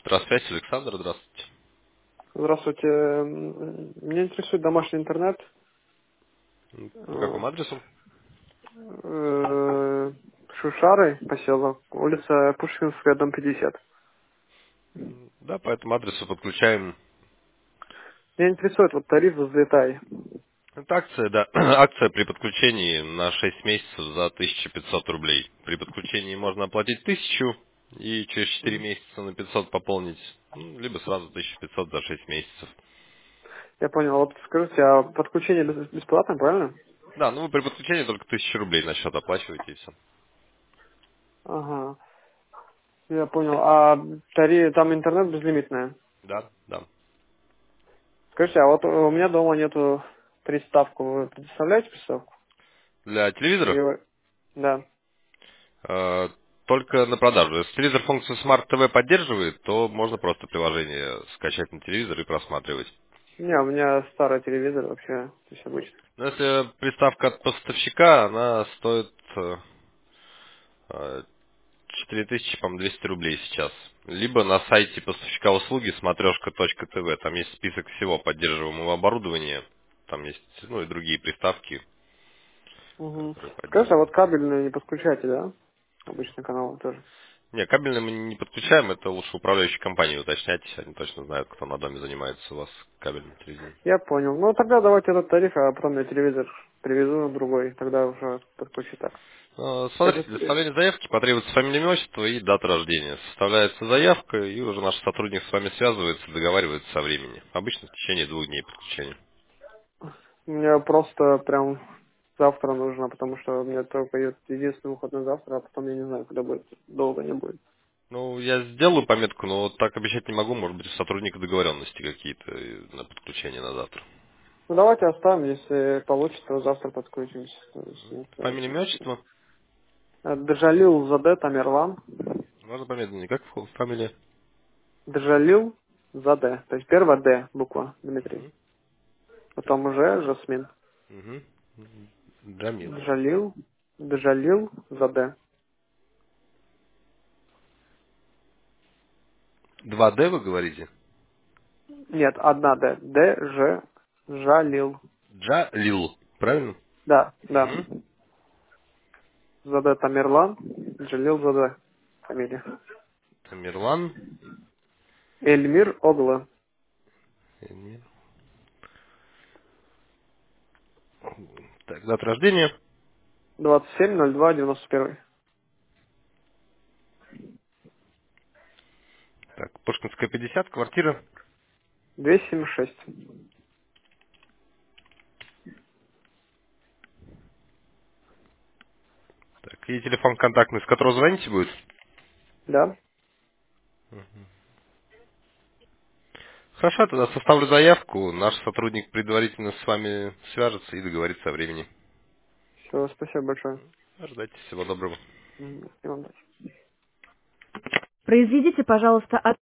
Здравствуйте, Александр, здравствуйте. Здравствуйте. Меня интересует домашний интернет. По какому адресу? Шушары, поселок, улица Пушкинская, дом 50. Да, по этому адресу подключаем. Меня интересует вот тариф взлетай. Это акция, да. Акция при подключении на 6 месяцев за 1500 рублей. При подключении можно оплатить 1000 и через 4 Мгм. месяца на 500 пополнить, либо сразу 1500 за 6 месяцев. Я понял. Вот скажите, а подключение бесплатно, правильно? Да, ну вы при подключении только 1000 рублей на счет оплачиваете и все. Ага. Я понял. А тариф, там интернет безлимитная. Да, да. Скажите, а вот у меня дома нету приставку. Вы предоставляете приставку? Для телевизора Да. э, только на продажу. Если телевизор функцию Smart TV поддерживает, то можно просто приложение скачать на телевизор и просматривать. Не, у меня старый телевизор вообще, то есть обычно. Но если приставка от поставщика, она стоит 4200, по-моему, 200 рублей сейчас. Либо на сайте поставщика услуги смотрешка.тв. Там есть список всего поддерживаемого оборудования. Там есть, ну, и другие приставки, Угу. которые Скажите, а вот поддерживают. кабельные не подключаете, да? Обычный канал тоже. Не, кабельный мы не подключаем, это лучше управляющей компании уточнять. Они точно знают, кто на доме занимается у вас кабельным телевидением. Я понял. Ну, тогда давайте этот тариф, а потом я телевизор привезу другой, тогда уже подключу так. Смотрите, для Это, составления заявки потребуется фамилия, имя, отчество и дата рождения. Составляется заявка, и уже наш сотрудник с вами связывается, договаривается со времени. Обычно в течение 2 дней подключения. мне просто прям завтра нужно, потому что у меня только единственный выход на завтра, а потом я не знаю, когда будет. Долго не будет. Ну, я сделаю пометку, но вот так обещать не могу. Может быть, у сотрудника договоренности какие-то на подключение на завтра. Ну, давайте оставим, если получится, то завтра подключимся. То есть, нет, Фамилия, имя, отчество? Джалил Заде Тамерлан. Можно помедленнее. Как фамилия? Джалил Заде. То есть первая Д буква, Дмитрий. Мгм. Так. Потом уже Жасмин. Мгм. Джамил. Джалил Заде. 2D вы говорите? Нет, одна Д. Жалил. Джалил. Правильно? Да, да. Мгм. Заде Тамерлан. Джалил Заде. Фамилия. Тамерлан. Эльмир Огла. Так, дата рождения. 27.02.91. Так, Пушкинская 50, квартира. 276. Так, и телефон контактный, с которого звоните будет? Да. Хорошо, тогда составлю заявку. Наш сотрудник предварительно с вами свяжется и договорится о времени. Все, спасибо большое. Ожидайте. Всего доброго. И вам тоже. Произведите, пожалуйста,